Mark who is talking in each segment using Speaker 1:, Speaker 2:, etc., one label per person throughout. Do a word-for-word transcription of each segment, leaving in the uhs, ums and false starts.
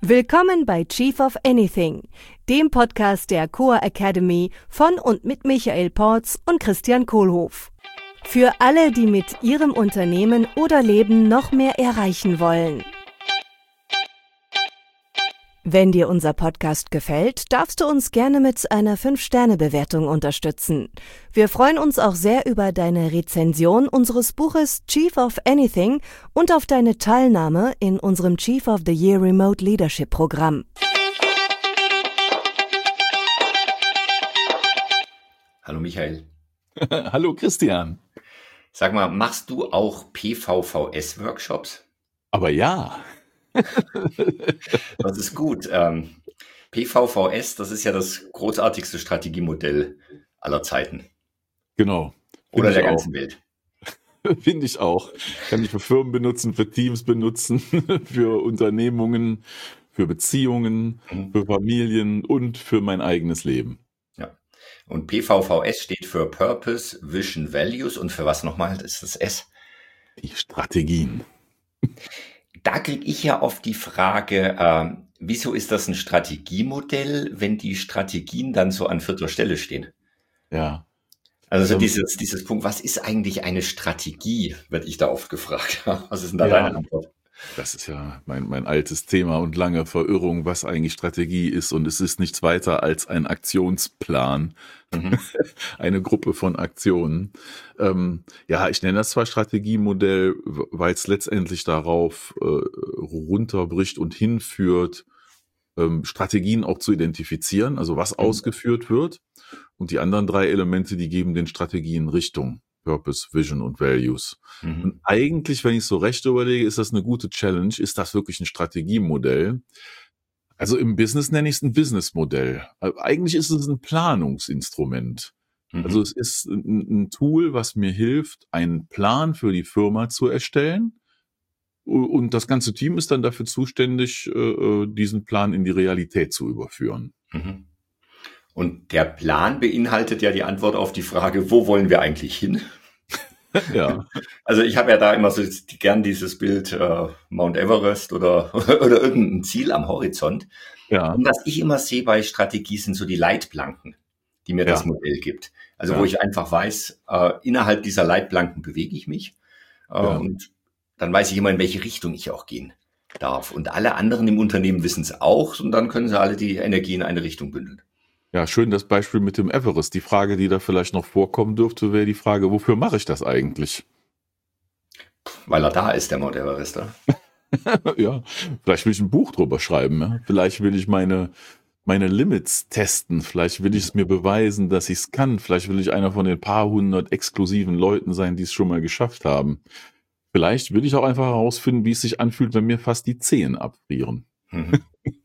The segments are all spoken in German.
Speaker 1: Willkommen bei Chief of Anything, dem Podcast der Coa Academy von und mit Michael Porz und Christian Kohlhoff. Für alle, die mit ihrem Unternehmen oder Leben noch mehr erreichen wollen. Wenn dir unser Podcast gefällt, darfst du uns gerne mit einer fünf Sterne Bewertung unterstützen. Wir freuen uns auch sehr über deine Rezension unseres Buches Chief of Anything und auf deine Teilnahme in unserem Chief of the Year Remote Leadership Programm.
Speaker 2: Hallo Michael.
Speaker 3: Hallo Christian.
Speaker 2: Sag mal, machst du auch P V V S-Workshops?
Speaker 3: Aber ja.
Speaker 2: Das ist gut. Ähm, P V V S, das ist ja das großartigste Strategiemodell aller Zeiten.
Speaker 3: Genau.
Speaker 2: Oder der
Speaker 3: auch.
Speaker 2: ganzen Welt.
Speaker 3: Finde ich auch. Kann ich für Firmen benutzen, für Teams benutzen, für Unternehmungen, für Beziehungen, mhm. für Familien und für mein eigenes Leben.
Speaker 2: Ja. Und P V V S steht für Purpose, Vision, Values. Und für was nochmal ist das S?
Speaker 3: Die Strategien.
Speaker 2: Da kriege ich ja oft die Frage, äh, wieso ist das ein Strategiemodell, wenn die Strategien dann so an vierter Stelle stehen?
Speaker 3: Ja.
Speaker 2: Also so dieses, dieses Punkt, was ist eigentlich eine Strategie, werde ich da oft gefragt. Was ist denn da
Speaker 3: ja,
Speaker 2: deine Antwort?
Speaker 3: Das ist ja mein, mein altes Thema und lange Verirrung, was eigentlich Strategie ist. Und es ist nichts weiter als ein Aktionsplan, mhm. eine Gruppe von Aktionen. Ähm, ja, ich nenne das zwar Strategiemodell, weil es letztendlich darauf äh, runterbricht und hinführt, ähm, Strategien auch zu identifizieren, also was mhm. ausgeführt wird. Und die anderen drei Elemente, die geben den Strategien Richtung. Purpose, Vision und Values. Mhm. Und eigentlich, wenn ich so recht überlege, ist das eine gute Challenge. Ist das wirklich ein Strategiemodell? Also im Business nenne ich es ein Businessmodell. Eigentlich ist es ein Planungsinstrument. Mhm. Also es ist ein, ein Tool, was mir hilft, einen Plan für die Firma zu erstellen. Und das ganze Team ist dann dafür zuständig, diesen Plan in die Realität zu überführen.
Speaker 2: Mhm. Und der Plan beinhaltet ja die Antwort auf die Frage, wo wollen wir eigentlich hin?
Speaker 3: Ja.
Speaker 2: Also ich habe ja da immer so gern dieses Bild äh, Mount Everest oder, oder irgendein Ziel am Horizont.
Speaker 3: Ja.
Speaker 2: Und was ich immer sehe bei Strategie sind so die Leitplanken, die mir ja. das Modell gibt. Also ja. wo ich einfach weiß, äh, innerhalb dieser Leitplanken bewege ich mich äh, ja. und dann weiß ich immer, in welche Richtung ich auch gehen darf. Und alle anderen im Unternehmen wissen es auch und dann können sie alle die Energie in eine Richtung bündeln.
Speaker 3: Ja, schön das Beispiel mit dem Everest. Die Frage, die da vielleicht noch vorkommen dürfte, wäre die Frage, wofür mache ich das eigentlich?
Speaker 2: Weil er da ist, der Mount Everest. Ja,
Speaker 3: ja, vielleicht will ich ein Buch drüber schreiben. Ja? Vielleicht will ich meine, meine Limits testen. Vielleicht will ich es mir beweisen, dass ich es kann. Vielleicht will ich einer von den paar hundert exklusiven Leuten sein, die es schon mal geschafft haben. Vielleicht will ich auch einfach herausfinden, wie es sich anfühlt, wenn mir fast die Zehen abfrieren. Mhm.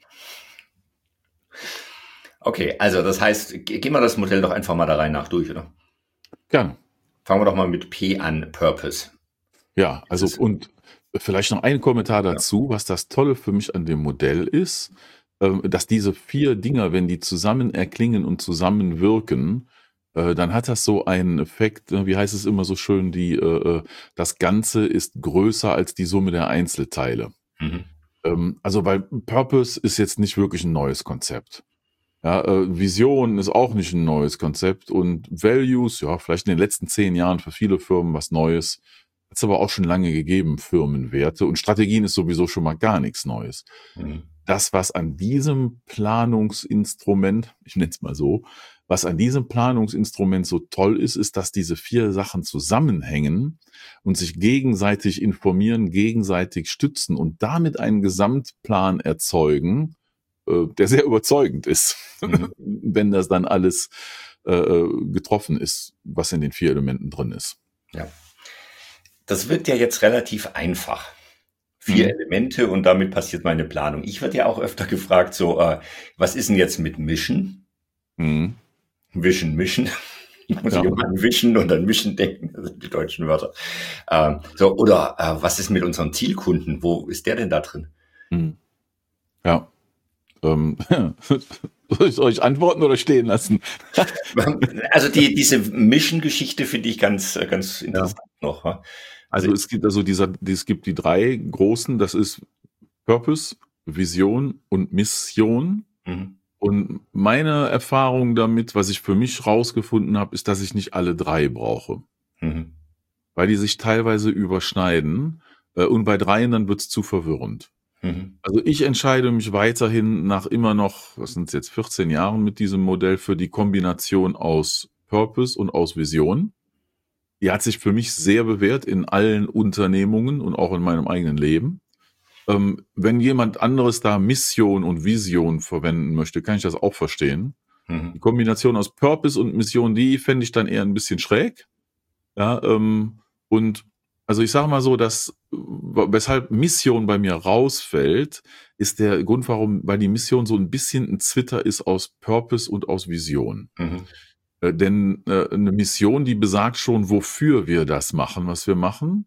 Speaker 2: Okay, also das heißt, gehen wir das Modell doch einfach mal da rein nach durch, oder?
Speaker 3: Gerne.
Speaker 2: Fangen wir doch mal mit P an, Purpose.
Speaker 3: Ja, also und vielleicht noch ein Kommentar dazu, ja. was das Tolle für mich an dem Modell ist, dass diese vier Dinger, wenn die zusammen erklingen und zusammenwirken, dann hat das so einen Effekt, wie heißt es immer so schön, die das Ganze ist größer als die Summe der Einzelteile. Mhm. Also weil Purpose ist jetzt nicht wirklich ein neues Konzept. Ja, äh, Vision ist auch nicht ein neues Konzept und Values, ja, vielleicht in den letzten zehn Jahren für viele Firmen was Neues, hat es aber auch schon lange gegeben, Firmenwerte und Strategien ist sowieso schon mal gar nichts Neues. Mhm. Das, was an diesem Planungsinstrument, ich nenne es mal so, was an diesem Planungsinstrument so toll ist, ist, dass diese vier Sachen zusammenhängen und sich gegenseitig informieren, gegenseitig stützen und damit einen Gesamtplan erzeugen, der sehr überzeugend ist, mhm. wenn das dann alles äh, getroffen ist, was in den vier Elementen drin ist.
Speaker 2: Ja, das wirkt ja jetzt relativ einfach. Vier mhm. Elemente und damit passiert meine Planung. Ich werde ja auch öfter gefragt, so, äh, was ist denn jetzt mit Mission? Mhm. Vision, Mission. Ich muss ja. immer an Vision und an Mission denken, das sind die deutschen Wörter. Ähm, so, oder äh, was ist mit unserem Zielkunden? Wo ist der denn da drin?
Speaker 3: Mhm. Ja. Ähm, soll ich euch antworten oder stehen lassen?
Speaker 2: Also die, diese Mission-Geschichte finde ich ganz, ganz interessant ja. noch.
Speaker 3: Also es gibt also dieser, es gibt die drei großen, das ist Purpose, Vision und Mission. Mhm. Und meine Erfahrung damit, was ich für mich rausgefunden habe, ist, dass ich nicht alle drei brauche. Mhm. Weil die sich teilweise überschneiden. Äh, und bei dreien dann wird's zu verwirrend. Mhm. Also ich entscheide mich weiterhin nach immer noch, was sind es jetzt, vierzehn Jahren mit diesem Modell für die Kombination aus Purpose und aus Vision. Die hat sich für mich sehr bewährt in allen Unternehmungen und auch in meinem eigenen Leben. Ähm, wenn jemand anderes da Mission und Vision verwenden möchte, kann ich das auch verstehen. Mhm. Die Kombination aus Purpose und Mission, die fände ich dann eher ein bisschen schräg. Ja, ähm, und also ich sage mal so, dass weshalb Mission bei mir rausfällt, ist der Grund, warum, weil die Mission so ein bisschen ein Zwitter ist aus Purpose und aus Vision. Mhm. Äh, denn äh, eine Mission, die besagt schon, wofür wir das machen, was wir machen.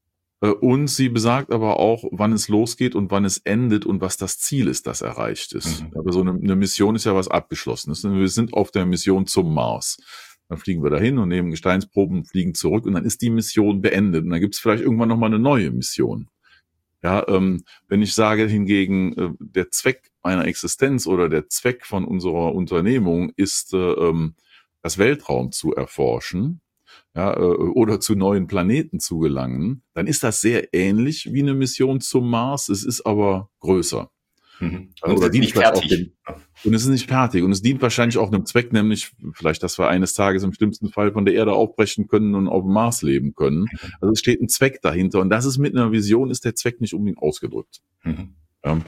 Speaker 3: Und sie besagt aber auch, wann es losgeht und wann es endet und was das Ziel ist, das erreicht ist. Mhm. Aber so eine, eine Mission ist ja was Abgeschlossenes. Wir sind auf der Mission zum Mars. Dann fliegen wir dahin und nehmen Gesteinsproben, fliegen zurück und dann ist die Mission beendet. Und dann gibt es vielleicht irgendwann nochmal eine neue Mission. Ja, ähm, wenn ich sage hingegen, äh, der Zweck meiner Existenz oder der Zweck von unserer Unternehmung ist, äh, ähm, das Weltraum zu erforschen, ja, oder zu neuen Planeten zu gelangen, dann ist das sehr ähnlich wie eine Mission zum Mars. Es ist aber größer.
Speaker 2: Mhm. Und oder es ist nicht fertig.
Speaker 3: Dem, und es ist nicht fertig. Und es dient wahrscheinlich auch einem Zweck, nämlich vielleicht, dass wir eines Tages im schlimmsten Fall von der Erde aufbrechen können und auf dem Mars leben können. Mhm. Also es steht ein Zweck dahinter. Und das ist mit einer Vision, ist der Zweck nicht unbedingt ausgedrückt. Mhm. Ja.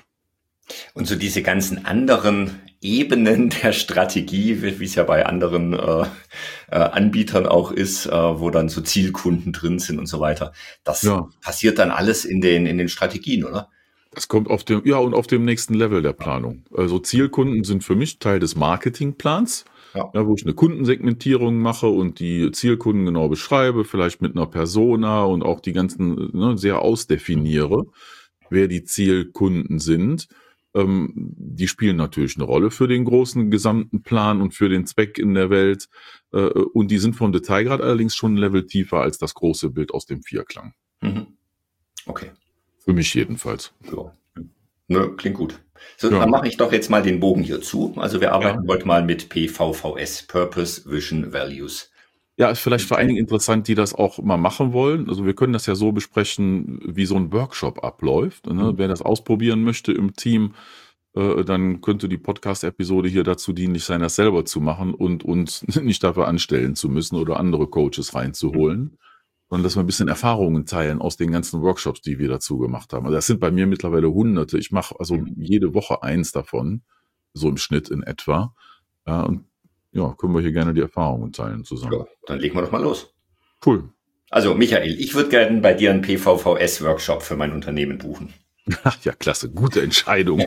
Speaker 2: Und so diese ganzen anderen Ebenen der Strategie, wie es ja bei anderen äh, äh, Anbietern auch ist, äh, wo dann so Zielkunden drin sind und so weiter, das ja. passiert dann alles in den in den Strategien, oder?
Speaker 3: Das kommt auf dem, ja, und auf dem nächsten Level der Planung. Also Zielkunden sind für mich Teil des Marketingplans, ja. Ja, wo ich eine Kundensegmentierung mache und die Zielkunden genau beschreibe, vielleicht mit einer Persona und auch die ganzen, ne, sehr ausdefiniere, wer die Zielkunden sind. Ähm, die spielen natürlich eine Rolle für den großen gesamten Plan und für den Zweck in der Welt. Äh, und die sind vom Detailgrad allerdings schon ein Level tiefer als das große Bild aus dem Vierklang.
Speaker 2: Mhm. Okay.
Speaker 3: Für mich jedenfalls.
Speaker 2: Ja. Ne, klingt gut. So, ja. Dann mache ich doch jetzt mal den Bogen hier zu. Also wir arbeiten ja. heute mal mit P V V S, Purpose, Vision, Values.
Speaker 3: Ja, ist vielleicht für einige interessant, die das auch mal machen wollen. Also wir können das ja so besprechen, wie so ein Workshop abläuft. Ne? Mhm. Wer das ausprobieren möchte im Team, äh, dann könnte die Podcast-Episode hier dazu dienlich sein, das selber zu machen und uns nicht dafür anstellen zu müssen oder andere Coaches reinzuholen, mhm. sondern dass wir ein bisschen Erfahrungen teilen aus den ganzen Workshops, die wir dazu gemacht haben. Also das sind bei mir mittlerweile Hunderte. Ich mache also mhm. jede Woche eins davon, so im Schnitt in etwa. Ja, und ja, können wir hier gerne die Erfahrungen teilen zusammen. Ja,
Speaker 2: dann legen wir doch mal los.
Speaker 3: Cool.
Speaker 2: Also Michael, ich würde gerne bei dir einen P V V S-Workshop für mein Unternehmen buchen.
Speaker 3: Ach ja, klasse, gute Entscheidung.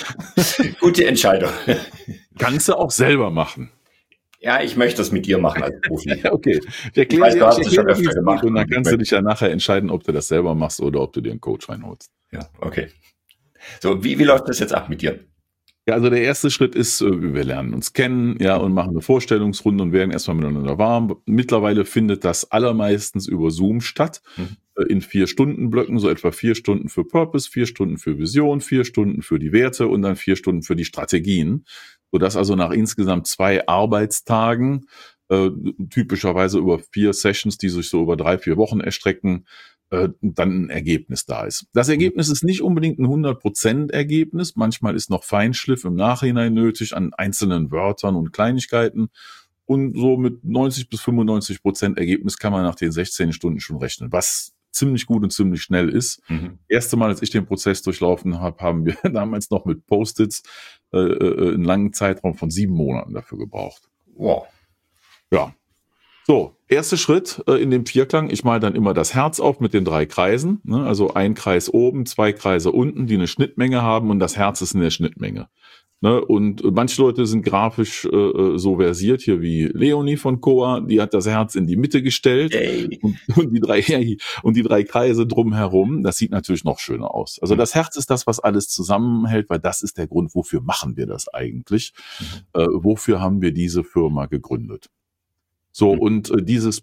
Speaker 2: Gute Entscheidung.
Speaker 3: Kannst du auch selber machen.
Speaker 2: Ja, ich möchte das mit dir machen als Profi.
Speaker 3: Okay, ich erkläre dir, ich erkläre dir schon gemacht und dann kannst du dich ja nachher entscheiden, ob du das selber machst oder ob du dir einen Coach reinholst.
Speaker 2: Ja, okay. So, wie, wie läuft das jetzt ab mit dir?
Speaker 3: Ja, also der erste Schritt ist, wir lernen uns kennen, ja, und machen eine Vorstellungsrunde und werden erstmal miteinander warm. Mittlerweile findet das allermeistens über Zoom statt, mhm. in vier Stunden Blöcken, so etwa vier Stunden für Purpose, vier Stunden für Vision, vier Stunden für die Werte und dann vier Stunden für die Strategien, sodass also nach insgesamt zwei Arbeitstagen, äh, typischerweise über vier Sessions, die sich so über drei, vier Wochen erstrecken, dann ein Ergebnis da ist. Das Ergebnis ist nicht unbedingt ein hundert Prozent Ergebnis. Manchmal ist noch Feinschliff im Nachhinein nötig an einzelnen Wörtern und Kleinigkeiten. Und so mit neunzig bis fünfundneunzig Prozent Ergebnis kann man nach den sechzehn Stunden schon rechnen, was ziemlich gut und ziemlich schnell ist. Mhm. Erste Mal, als ich den Prozess durchlaufen habe, haben wir damals noch mit Post-its äh, einen langen Zeitraum von sieben Monaten dafür gebraucht.
Speaker 2: Wow.
Speaker 3: Ja. So, erster Schritt äh, in dem Vierklang. Ich male dann immer das Herz auf mit den drei Kreisen. Ne? Also ein Kreis oben, zwei Kreise unten, die eine Schnittmenge haben und das Herz ist in der Schnittmenge. Ne? Und manche Leute sind grafisch äh, so versiert, hier wie Leonie von Coa, die hat das Herz in die Mitte gestellt
Speaker 2: hey.
Speaker 3: und, und, die drei, hey, und die drei Kreise drumherum. Das sieht natürlich noch schöner aus. Also das Herz ist das, was alles zusammenhält, weil das ist der Grund, wofür machen wir das eigentlich? Mhm. Äh, wofür haben wir diese Firma gegründet? So, und äh, dieses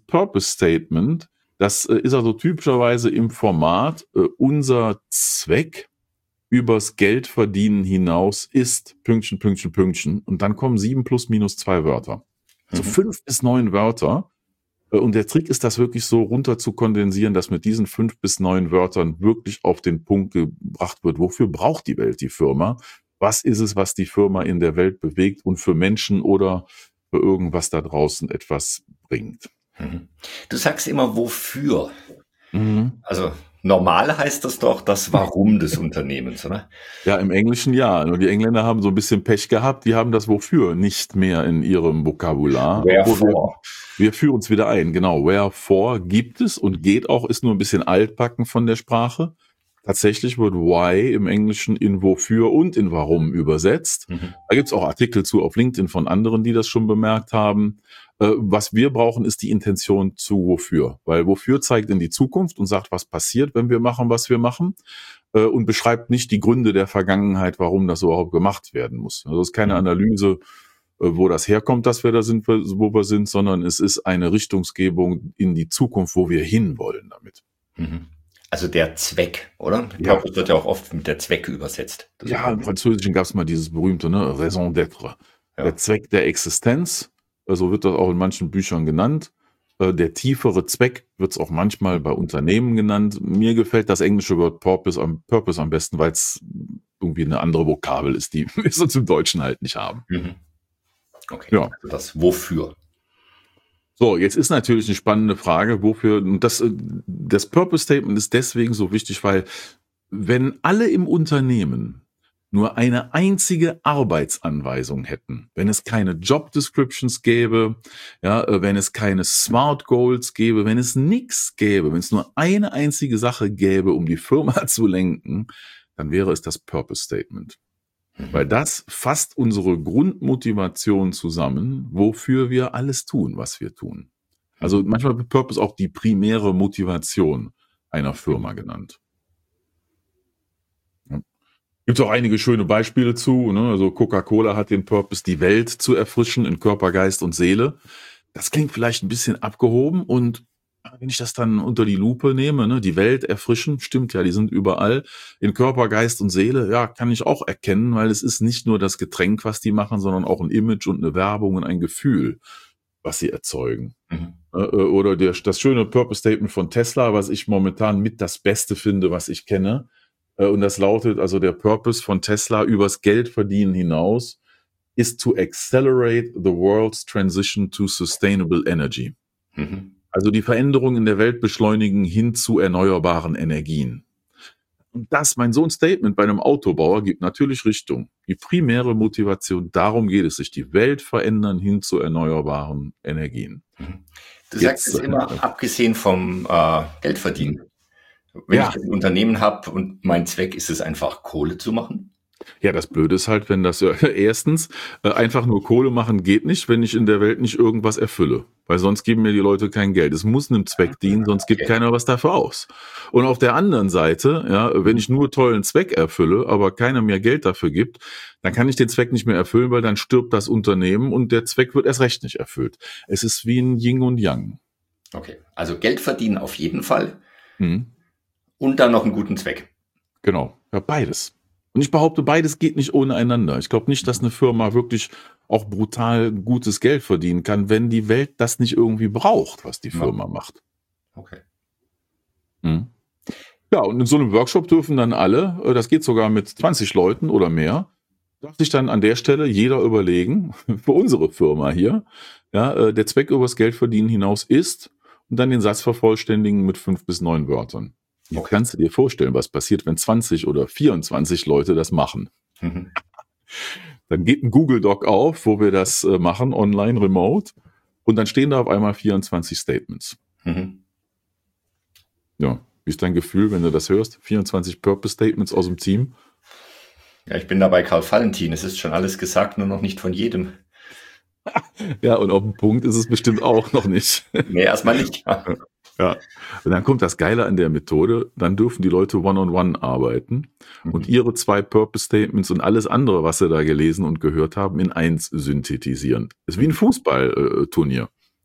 Speaker 3: Purpose-Statement, das äh, ist also typischerweise im Format, äh, unser Zweck übers Geldverdienen hinaus ist Pünktchen, Pünktchen, Pünktchen. Und dann kommen sieben plus minus zwei Wörter. Also mhm. fünf bis neun Wörter. Und der Trick ist, das wirklich so runter zu kondensieren, dass mit diesen fünf bis neun Wörtern wirklich auf den Punkt gebracht wird, wofür braucht die Welt die Firma? Was ist es, was die Firma in der Welt bewegt und für Menschen oder für irgendwas da draußen etwas bringt?
Speaker 2: Mhm. Du sagst immer, wofür?
Speaker 3: Mhm.
Speaker 2: Also normal heißt das doch das Warum des Unternehmens, oder?
Speaker 3: Ja, im Englischen ja. Und die Engländer haben so ein bisschen Pech gehabt. Die haben das Wofür nicht mehr in ihrem Vokabular.
Speaker 2: Wherefore.
Speaker 3: Wir, wir führen uns wieder ein. Genau. Wherefore gibt es und geht auch, ist nur ein bisschen altbacken von der Sprache. Tatsächlich wird Why im Englischen in Wofür und in Warum übersetzt. Mhm. Da gibt's auch Artikel zu auf LinkedIn von anderen, die das schon bemerkt haben. Was wir brauchen, ist die Intention zu Wofür. Weil Wofür zeigt in die Zukunft und sagt, was passiert, wenn wir machen, was wir machen. Und beschreibt nicht die Gründe der Vergangenheit, warum das überhaupt gemacht werden muss. Also es ist keine Analyse, wo das herkommt, dass wir da sind, wo wir sind, sondern es ist eine Richtungsgebung in die Zukunft, wo wir hinwollen damit.
Speaker 2: Mhm. Also der Zweck, oder?
Speaker 3: Ja.
Speaker 2: Das wird ja auch oft mit der Zweck übersetzt. Das
Speaker 3: ja, im Französischen gab es mal dieses berühmte, ne, Raison d'être. Ja. Der Zweck der Existenz, so wird das auch in manchen Büchern genannt. Der tiefere Zweck wird es auch manchmal bei Unternehmen genannt. Mir gefällt das englische Wort Purpose am, Purpose am besten, weil es irgendwie eine andere Vokabel ist, die wir sonst im Deutschen halt nicht haben.
Speaker 2: Mhm. Okay,
Speaker 3: ja.
Speaker 2: Also das Wofür.
Speaker 3: So, jetzt ist natürlich eine spannende Frage, wofür, und das, das Purpose Statement ist deswegen so wichtig, weil wenn alle im Unternehmen nur eine einzige Arbeitsanweisung hätten, wenn es keine Job Descriptions gäbe, ja, wenn es keine Smart Goals gäbe, wenn es nichts gäbe, wenn es nur eine einzige Sache gäbe, um die Firma zu lenken, dann wäre es das Purpose Statement. Weil das fasst unsere Grundmotivation zusammen, wofür wir alles tun, was wir tun. Also manchmal wird Purpose auch die primäre Motivation einer Firma genannt. Gibt es auch einige schöne Beispiele zu. Ne? Also Coca-Cola hat den Purpose, die Welt zu erfrischen in Körper, Geist und Seele. Das klingt vielleicht ein bisschen abgehoben und wenn ich das dann unter die Lupe nehme, ne, die Welt erfrischen, stimmt ja, die sind überall. In Körper, Geist und Seele, ja, kann ich auch erkennen, weil es ist nicht nur das Getränk, was die machen, sondern auch ein Image und eine Werbung und ein Gefühl, was sie erzeugen. Mhm. Oder der, das schöne Purpose-Statement von Tesla, was ich momentan mit das Beste finde, was ich kenne. Und das lautet, also der Purpose von Tesla übers Geldverdienen hinaus ist to accelerate the world's transition to sustainable energy. Mhm. Also die Veränderung in der Welt beschleunigen hin zu erneuerbaren Energien. Und das, mein so ein Statement bei einem Autobauer, gibt natürlich Richtung. Die primäre Motivation, darum geht es sich, die Welt verändern hin zu erneuerbaren Energien.
Speaker 2: Du sagst es immer, äh, abgesehen vom äh, Geldverdienen. Wenn ja. ich ein Unternehmen habe und mein Zweck ist es einfach, Kohle zu machen?
Speaker 3: Ja, das Blöde ist halt, wenn das ja, erstens, äh, einfach nur Kohle machen geht nicht, wenn ich in der Welt nicht irgendwas erfülle. Weil sonst geben mir die Leute kein Geld. Es muss einem Zweck dienen, sonst gibt okay. keiner was dafür aus. Und auf der anderen Seite, ja, wenn ich nur tollen Zweck erfülle, aber keiner mir Geld dafür gibt, dann kann ich den Zweck nicht mehr erfüllen, weil dann stirbt das Unternehmen und der Zweck wird erst recht nicht erfüllt. Es ist wie ein Yin und Yang.
Speaker 2: Okay, also Geld verdienen auf jeden Fall.
Speaker 3: Hm.
Speaker 2: Und dann noch einen guten Zweck.
Speaker 3: Genau, ja, beides. Und ich behaupte, beides geht nicht ohne einander. Ich glaube nicht, dass eine Firma wirklich auch brutal gutes Geld verdienen kann, wenn die Welt das nicht irgendwie braucht, was die Firma ja. macht.
Speaker 2: Okay.
Speaker 3: Hm. Ja, und in so einem Workshop dürfen dann alle, das geht sogar mit zwanzig Leuten oder mehr, darf sich dann an der Stelle jeder überlegen, für unsere Firma hier, ja, der Zweck übers Geldverdienen hinaus ist, und dann den Satz vervollständigen mit fünf bis neun Wörtern. Jetzt okay. kannst du dir vorstellen, was passiert, wenn zwanzig oder vierundzwanzig Leute das machen.
Speaker 2: Mhm.
Speaker 3: Dann geht ein Google Doc auf, wo wir das äh, machen, online, remote, und dann stehen da auf einmal vierundzwanzig Statements.
Speaker 2: Mhm.
Speaker 3: Ja, wie ist dein Gefühl, wenn du das hörst? vierundzwanzig Purpose Statements aus dem Team?
Speaker 2: Ja, ich bin da bei Karl Valentin. Es ist schon alles gesagt, nur noch nicht von jedem.
Speaker 3: Ja, und auf dem Punkt ist es bestimmt auch noch nicht.
Speaker 2: Nee, erstmal nicht. Ja.
Speaker 3: Ja, und dann kommt das Geile an der Methode, dann dürfen die Leute one-on-one arbeiten mhm. und ihre zwei Purpose-Statements und alles andere, was sie da gelesen und gehört haben, in eins synthetisieren. Das ist wie ein Fußballturnier.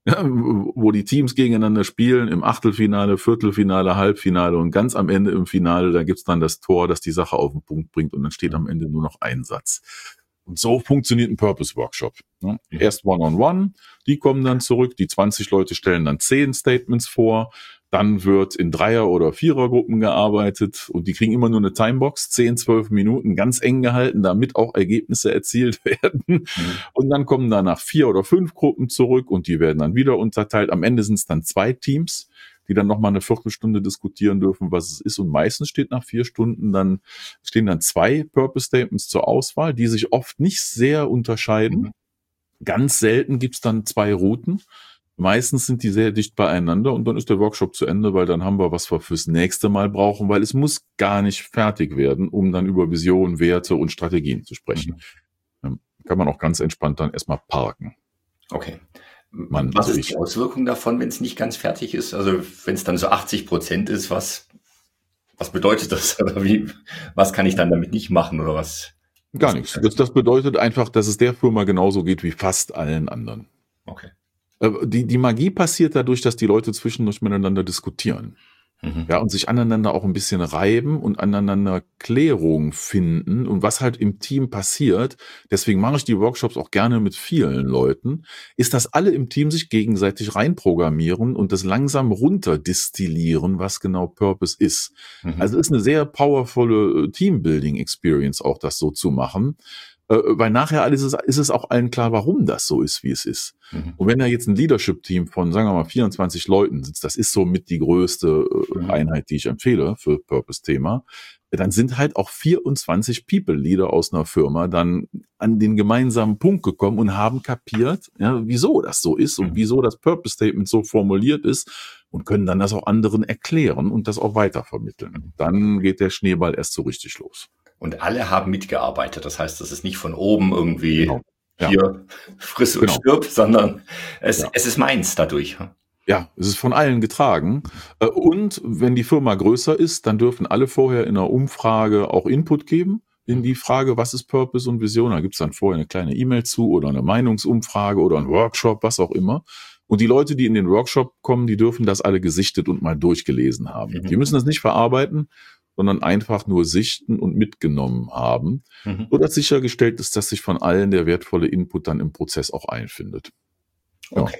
Speaker 3: Ja, wo die Teams gegeneinander spielen, im Achtelfinale, Viertelfinale, Halbfinale und ganz am Ende im Finale, da gibt's dann das Tor, das die Sache auf den Punkt bringt und dann steht am Ende nur noch ein Satz. Und so funktioniert ein Purpose-Workshop. Ne? Erst One-on-One, die kommen dann zurück, die zwanzig Leute stellen dann zehn Statements vor, dann wird in Dreier- oder Vierergruppen gearbeitet und die kriegen immer nur eine Timebox, zehn, zwölf Minuten, ganz eng gehalten, damit auch Ergebnisse erzielt werden. Mhm. Und dann kommen danach vier oder fünf Gruppen zurück und die werden dann wieder unterteilt. Am Ende sind es dann zwei Teams, die dann nochmal eine Viertelstunde diskutieren dürfen, was es ist. Und meistens steht nach vier Stunden dann, stehen dann zwei Purpose Statements zur Auswahl, die sich oft nicht sehr unterscheiden. Mhm. Ganz selten gibt's dann zwei Routen. Meistens sind die sehr dicht beieinander und dann ist der Workshop zu Ende, weil dann haben wir, was wir fürs nächste Mal brauchen, weil es muss gar nicht fertig werden, um dann über Visionen, Werte und Strategien zu sprechen. Mhm. Kann man auch ganz entspannt dann erstmal parken.
Speaker 2: Okay. Man, was ist die Auswirkung davon, wenn es nicht ganz fertig ist? Also wenn es dann so achtzig Prozent ist, was, was bedeutet das? Oder wie, was kann ich dann damit nicht machen oder was?
Speaker 3: Gar nichts. Das, das bedeutet einfach, dass es der Firma genauso geht wie fast allen anderen.
Speaker 2: Okay.
Speaker 3: Die, die Magie passiert dadurch, dass die Leute zwischendurch miteinander diskutieren. Mhm. Ja, und sich aneinander auch ein bisschen reiben und aneinander Klärung finden und was halt im Team passiert. Deswegen mache ich die Workshops auch gerne mit vielen Leuten, ist, dass alle im Team sich gegenseitig reinprogrammieren und das langsam runterdestillieren, was genau Purpose ist. Mhm. Also ist eine sehr powervolle Teambuilding-Experience auch, das so zu machen. Weil nachher alles ist, ist es auch allen klar, warum das so ist, wie es ist. Mhm. Und wenn da jetzt ein Leadership-Team von, sagen wir mal, vierundzwanzig Leuten sitzt, das ist somit die größte mhm. Einheit, die ich empfehle für Purpose-Thema, dann sind halt auch vierundzwanzig People-Leader aus einer Firma dann an den gemeinsamen Punkt gekommen und haben kapiert, ja, wieso das so ist und mhm. wieso das Purpose-Statement so formuliert ist und können dann das auch anderen erklären und das auch weitervermitteln. Dann geht der Schneeball erst so richtig los.
Speaker 2: Und alle haben mitgearbeitet. Das heißt, das ist nicht von oben irgendwie genau. ja. hier friss und genau. stirb, sondern es, ja. es ist meins dadurch.
Speaker 3: Ja, es ist von allen getragen. Und wenn die Firma größer ist, dann dürfen alle vorher in einer Umfrage auch Input geben in die Frage, was ist Purpose und Vision. Da gibt's dann vorher eine kleine E-Mail zu oder eine Meinungsumfrage oder ein Workshop, was auch immer. Und die Leute, die in den Workshop kommen, die dürfen das alle gesichtet und mal durchgelesen haben. Mhm. Die müssen das nicht verarbeiten, sondern einfach nur sichten und mitgenommen haben, mhm. sodass sichergestellt ist, dass sich von allen der wertvolle Input dann im Prozess auch einfindet.
Speaker 2: Ja. Okay.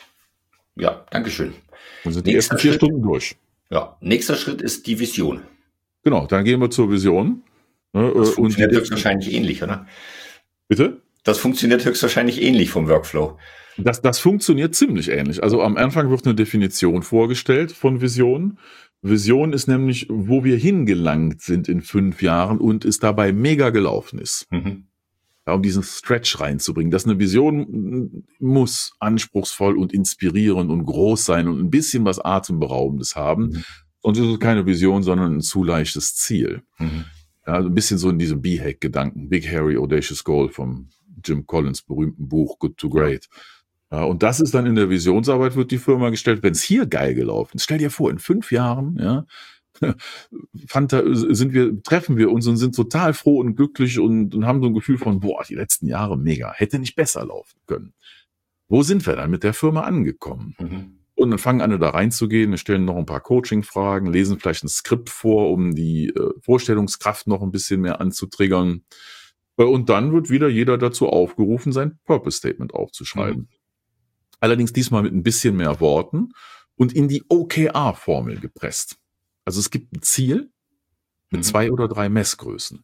Speaker 2: Ja, dankeschön.
Speaker 3: Dann sind die ersten vier Stunden durch.
Speaker 2: Ja, nächster Schritt ist die Vision.
Speaker 3: Genau, dann gehen wir zur Vision.
Speaker 2: Das funktioniert und höchstwahrscheinlich ähnlich, oder?
Speaker 3: Bitte?
Speaker 2: Das funktioniert höchstwahrscheinlich ähnlich vom Workflow.
Speaker 3: Das, das funktioniert ziemlich ähnlich. Also am Anfang wird eine Definition vorgestellt von Vision. Vision ist nämlich, wo wir hingelangt sind in fünf Jahren und es dabei mega gelaufen ist. Mhm. Ja, um diesen Stretch reinzubringen. Dass eine Vision muss anspruchsvoll und inspirierend und groß sein und ein bisschen was Atemberaubendes haben. Mhm. Und es ist keine Vision, sondern ein zu leichtes Ziel. Mhm. Ja, also ein bisschen so in diesem B-Hack-Gedanken. Big, Hairy, Audacious Goal vom Jim Collins berühmten Buch Good to Great. Ja, und das ist dann in der Visionsarbeit, wird die Firma gestellt, wenn es hier geil gelaufen ist. Stell dir vor, in fünf Jahren, ja, Fanta, sind wir, treffen wir uns und sind total froh und glücklich und, und haben so ein Gefühl von, boah, die letzten Jahre mega, hätte nicht besser laufen können. Wo sind wir dann mit der Firma angekommen? Mhm. Und dann fangen alle da reinzugehen, wir stellen noch ein paar Coaching-Fragen, lesen vielleicht ein Skript vor, um die äh, Vorstellungskraft noch ein bisschen mehr anzutriggern. Und dann wird wieder jeder dazu aufgerufen, sein Purpose-Statement aufzuschreiben. Mhm. Allerdings diesmal mit ein bisschen mehr Worten und in die O K R-Formel gepresst. Also es gibt ein Ziel mit mhm. zwei oder drei Messgrößen.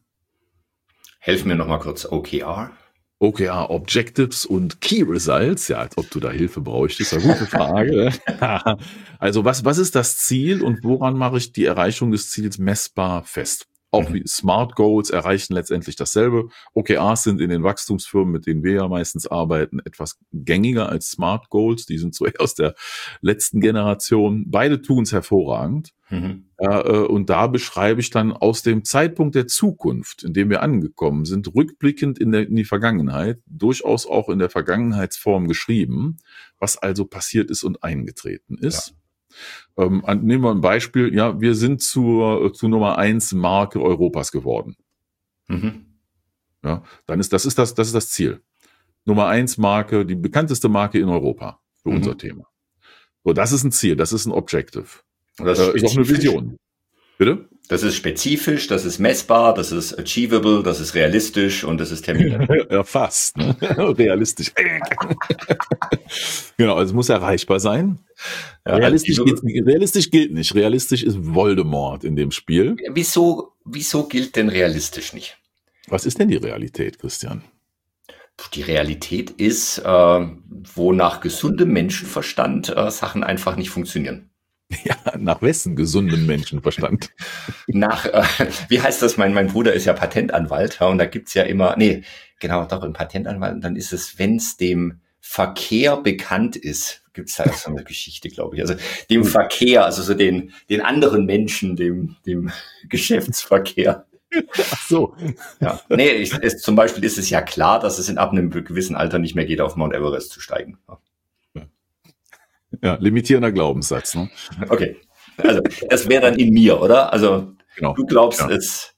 Speaker 2: Helfen mir nochmal kurz, O K R?
Speaker 3: O K R, Objectives und Key Results. Ja, als ob du da Hilfe bräuchtest. Eine gute Frage. Also was, was ist das Ziel und woran mache ich die Erreichung des Ziels messbar fest? Auch mhm. wie Smart Goals erreichen letztendlich dasselbe. O K Rs sind in den Wachstumsfirmen, mit denen wir ja meistens arbeiten, etwas gängiger als Smart Goals. Die sind so eher aus der letzten Generation. Beide tun es hervorragend. Mhm. Äh, und da beschreibe ich dann aus dem Zeitpunkt der Zukunft, in dem wir angekommen sind, rückblickend in, der, in die Vergangenheit, durchaus auch in der Vergangenheitsform geschrieben, was also passiert ist und eingetreten ist. Ja. Ähm, nehmen wir ein Beispiel. Ja, wir sind zur, zur Nummer eins Marke Europas geworden. Mhm. Ja, dann ist das ist das das ist das Ziel. Nummer eins Marke, die bekannteste Marke in Europa. für mhm. unser Thema. So, das ist ein Ziel, das ist ein Objective.
Speaker 2: Das ist,
Speaker 3: äh, ist auch eine Vision. Bitte?
Speaker 2: Das ist spezifisch, das ist messbar, das ist achievable, das ist realistisch und das ist terminiert.
Speaker 3: Ja, fast. Ne? Realistisch. Genau, also es muss erreichbar sein. Ja, realistisch, also, geht's, realistisch gilt nicht. Realistisch ist Voldemort in dem Spiel.
Speaker 2: Wieso, wieso gilt denn realistisch nicht?
Speaker 3: Was ist denn die Realität, Christian?
Speaker 2: Die Realität ist, äh, wo nach gesundem Menschenverstand äh, Sachen einfach nicht funktionieren.
Speaker 3: Ja, nach wessen gesundem Menschenverstand?
Speaker 2: Nach, äh, wie heißt das, mein, mein Bruder ist ja Patentanwalt, ja, und da gibt's ja immer, nee, genau, doch, ein Patentanwalt, und dann ist es, wenn's dem Verkehr bekannt ist, gibt's da so eine Geschichte, glaube ich, also dem Verkehr, also so den, den anderen Menschen, dem, dem Geschäftsverkehr.
Speaker 3: Ach so.
Speaker 2: Ja, nee, ich, es, zum Beispiel ist es ja klar, dass es in ab einem gewissen Alter nicht mehr geht, auf Mount Everest zu steigen.
Speaker 3: Ja, limitierender Glaubenssatz. Ne?
Speaker 2: Okay, also das wäre dann in mir, oder? Also genau. Du glaubst ja. es,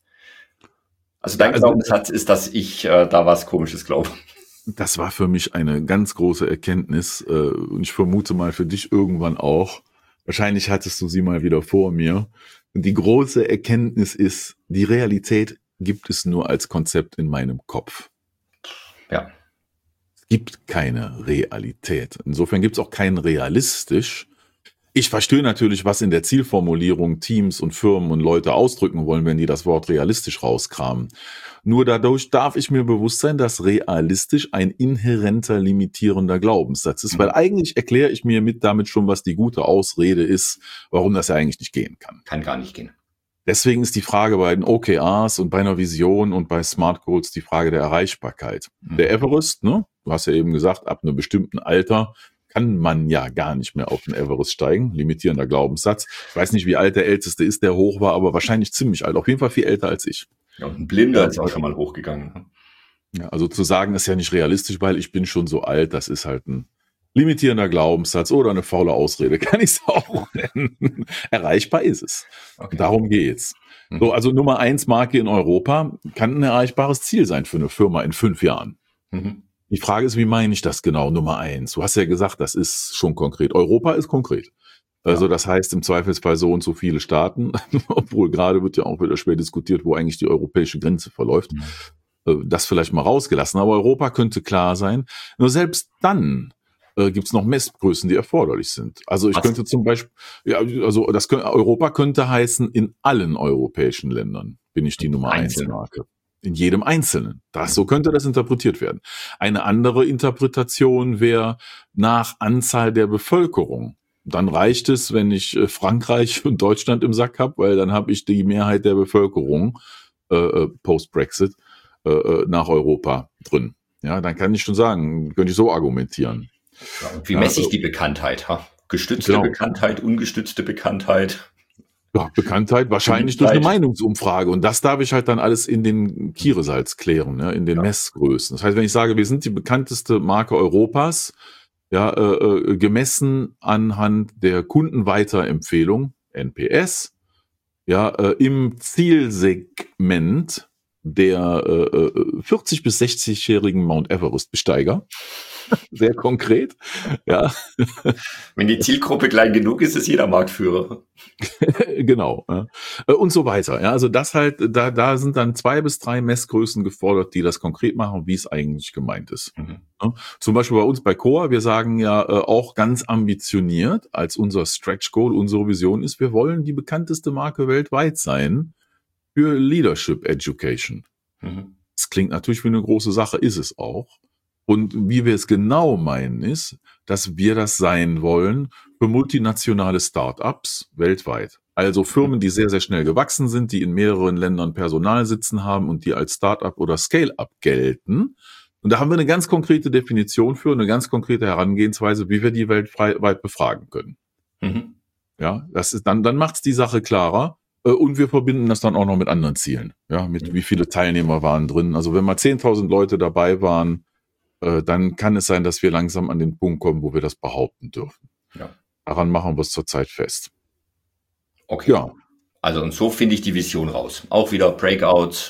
Speaker 2: also dein ja, also, Glaubenssatz ist, dass ich äh, da was Komisches glaube.
Speaker 3: Das war für mich eine ganz große Erkenntnis äh, und ich vermute mal für dich irgendwann auch. Wahrscheinlich hattest du sie mal wieder vor mir. Und die große Erkenntnis ist, die Realität gibt es nur als Konzept in meinem Kopf.
Speaker 2: Ja.
Speaker 3: Es gibt keine Realität. Insofern gibt es auch kein realistisch. Ich verstehe natürlich, was in der Zielformulierung Teams und Firmen und Leute ausdrücken wollen, wenn die das Wort realistisch rauskramen. Nur dadurch darf ich mir bewusst sein, dass realistisch ein inhärenter, limitierender Glaubenssatz ist, weil eigentlich erkläre ich mir mit damit schon, was die gute Ausrede ist, warum das ja eigentlich nicht gehen kann.
Speaker 2: Kann gar nicht gehen.
Speaker 3: Deswegen ist die Frage bei den O K Rs und bei einer Vision und bei Smart Goals die Frage der Erreichbarkeit. Mhm. Der Everest, ne? Du hast ja eben gesagt, ab einem bestimmten Alter kann man ja gar nicht mehr auf den Everest steigen. Limitierender Glaubenssatz. Ich weiß nicht, wie alt der Älteste ist, der hoch war, aber wahrscheinlich ziemlich alt. Auf jeden Fall viel älter als ich.
Speaker 2: Ja, und ein Blinder ja, ist auch schon mal hochgegangen.
Speaker 3: Ja, also zu sagen, ist ja nicht realistisch, weil ich bin schon so alt, das ist halt ein limitierender Glaubenssatz oder eine faule Ausrede, kann ich es auch nennen. Erreichbar ist es. Okay. Darum geht's. Mhm. So, also Nummer eins Marke in Europa kann ein erreichbares Ziel sein für eine Firma in fünf Jahren. Mhm. Die Frage ist, wie meine ich das genau, Nummer eins? Du hast ja gesagt, das ist schon konkret. Europa ist konkret. Also ja. Das heißt im Zweifelsfall so und so viele Staaten, obwohl gerade wird ja auch wieder schwer diskutiert, wo eigentlich die europäische Grenze verläuft. Mhm. Das vielleicht mal rausgelassen. Aber Europa könnte klar sein. Nur selbst dann äh, gibt es noch Messgrößen, die erforderlich sind. Also ich Was? könnte zum Beispiel, ja, also das könnte, Europa könnte heißen, in allen europäischen Ländern bin ich die Nummer eins Marke. In jedem Einzelnen. Das, so könnte das interpretiert werden. Eine andere Interpretation wäre nach Anzahl der Bevölkerung. Dann reicht es, wenn ich Frankreich und Deutschland im Sack habe, weil dann habe ich die Mehrheit der Bevölkerung äh, post-Brexit äh, nach Europa drin. Ja, dann kann ich schon sagen, könnte ich so argumentieren.
Speaker 2: Ja, und wie messe ich die Bekanntheit? Ha? Gestützte genau. Bekanntheit, ungestützte Bekanntheit?
Speaker 3: Ja, Bekanntheit wahrscheinlich durch eine Meinungsumfrage. Und das darf ich halt dann alles in den Kieresalz klären, ja, in den ja. Messgrößen. Das heißt, wenn ich sage, wir sind die bekannteste Marke Europas, ja, äh, gemessen anhand der Kundenweiterempfehlung, N P S, ja, äh, im Zielsegment der äh, vierzig- bis sechzigjährigen Mount Everest-Besteiger. Sehr konkret, ja.
Speaker 2: Wenn die Zielgruppe klein genug ist, ist jeder Marktführer.
Speaker 3: Genau. Ja. Und so weiter. Ja, also das halt, da, da sind dann zwei bis drei Messgrößen gefordert, die das konkret machen, wie es eigentlich gemeint ist. Mhm. Ja. Zum Beispiel bei uns bei Coa, wir sagen ja äh, auch ganz ambitioniert, als unser Stretch Goal, unsere Vision ist, wir wollen die bekannteste Marke weltweit sein für Leadership Education. Mhm. Das klingt natürlich wie eine große Sache, ist es auch. Und wie wir es genau meinen, ist, dass wir das sein wollen für multinationale Start-ups weltweit. Also Firmen, die sehr, sehr schnell gewachsen sind, die in mehreren Ländern Personal sitzen haben und die als Start-up oder Scale-up gelten. Und da haben wir eine ganz konkrete Definition für, eine ganz konkrete Herangehensweise, wie wir die weltweit befragen können. Mhm. Ja, das ist dann, dann macht's die Sache klarer. Und wir verbinden das dann auch noch mit anderen Zielen. Ja, mit wie viele Teilnehmer waren drin. Also wenn mal zehntausend Leute dabei waren, dann kann es sein, dass wir langsam an den Punkt kommen, wo wir das behaupten dürfen. Ja. Daran machen wir es zurzeit fest.
Speaker 2: Okay. Ja. Also und so finde ich die Vision raus. Auch wieder Breakouts,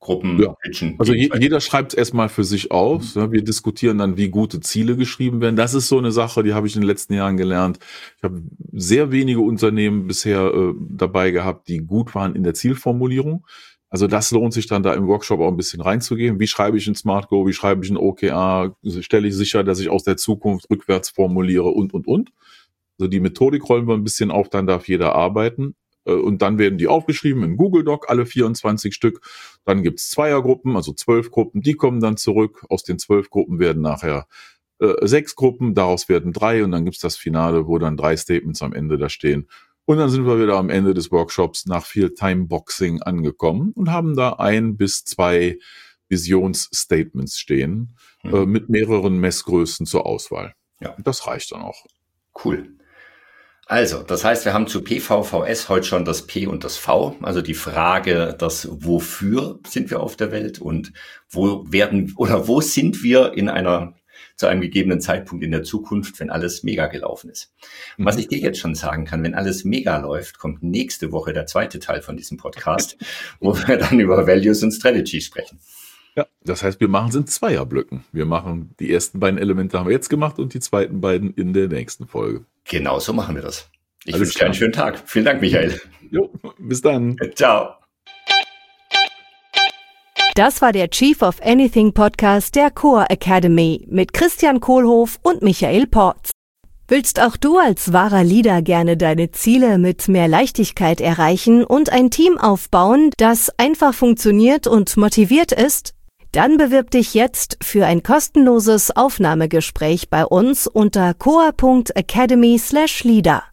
Speaker 2: Gruppen
Speaker 3: ja.
Speaker 2: pitchen.
Speaker 3: Also je, jeder schreibt es erstmal für sich auf. Mhm. Wir diskutieren dann, wie gute Ziele geschrieben werden. Das ist so eine Sache, die habe ich in den letzten Jahren gelernt. Ich habe sehr wenige Unternehmen bisher äh, dabei gehabt, die gut waren in der Zielformulierung. Also das lohnt sich dann da im Workshop auch ein bisschen reinzugehen. Wie schreibe ich ein Smart Go, wie schreibe ich ein O K R, stelle ich sicher, dass ich aus der Zukunft rückwärts formuliere und, und, und. Also die Methodik rollen wir ein bisschen auf, dann darf jeder arbeiten. Und dann werden die aufgeschrieben in Google Doc, alle vierundzwanzig Stück. Dann gibt's Zweiergruppen, also zwölf Gruppen, die kommen dann zurück. Aus den zwölf Gruppen werden nachher äh, sechs Gruppen, daraus werden drei und dann gibt's das Finale, wo dann drei Statements am Ende da stehen. Und dann sind wir wieder am Ende des Workshops nach viel Timeboxing angekommen und haben da ein bis zwei Visionsstatements stehen, mhm. äh, mit mehreren Messgrößen zur Auswahl.
Speaker 2: Ja.
Speaker 3: Das reicht dann auch.
Speaker 2: Cool. Also, das heißt, wir haben zu P V V S heute schon das P und das V, also die Frage, das Wofür sind wir auf der Welt und wo werden oder wo sind wir in einer zu einem gegebenen Zeitpunkt in der Zukunft, wenn alles mega gelaufen ist. Mhm. Was ich dir jetzt schon sagen kann, wenn alles mega läuft, kommt nächste Woche der zweite Teil von diesem Podcast, wo wir dann über Values und Strategy sprechen.
Speaker 3: Ja, das heißt, wir machen es in Zweierblöcken. Wir machen die ersten beiden Elemente haben wir jetzt gemacht und die zweiten beiden in der nächsten Folge.
Speaker 2: Genau so machen wir das. Ich wünsche dir einen schönen Tag. Vielen Dank, Michael.
Speaker 3: Jo, bis dann.
Speaker 2: Ciao.
Speaker 1: Das war der Chief of Anything Podcast der Core Academy mit Christian Kohlhoff und Michael Porz. Willst auch du als wahrer Leader gerne deine Ziele mit mehr Leichtigkeit erreichen und ein Team aufbauen, das einfach funktioniert und motiviert ist? Dann bewirb dich jetzt für ein kostenloses Aufnahmegespräch bei uns unter core punkt academy slash leader.